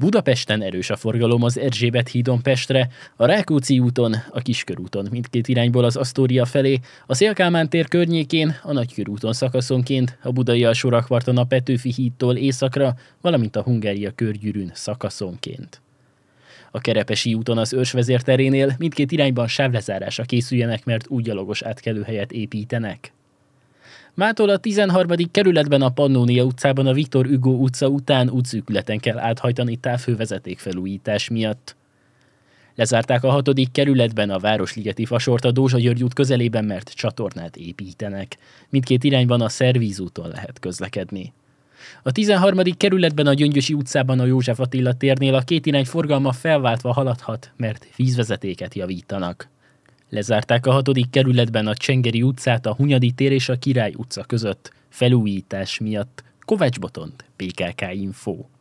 Budapesten erős a forgalom az Erzsébet hídon Pestre, a Rákóczi úton, a Kiskörúton mindkét irányból az Asztória felé, a Széll-Kálmán tér környékén, a Nagykörúton szakaszonként, a Budai Alsórakparton a Petőfi hídtól északra, valamint a Hungária körgyűrűn szakaszonként. A Kerepesi úton az Őrsvezér terénél mindkét irányban sávlezárásra készüljenek, mert útgyalogos átkelőhelyet építenek. Mától a 13. kerületben a Pannónia utcában a Viktor Hugo utca után útszűkületen kell áthajtani távhővezeték felújítás miatt. Lezárták a 6. kerületben a Városligeti fasort a Dózsa György út közelében, mert csatornát építenek. Mindkét irányban a Szervíz úton lehet közlekedni. A 13. kerületben a Gyöngyösi utcában a József Attila térnél a két irány forgalma felváltva haladhat, mert vízvezetéket javítanak. Lezárták a 6. kerületben a Csengeri utcát a Hunyadi tér és a Király utca között felújítás miatt. Kovács Botond, PKK Info.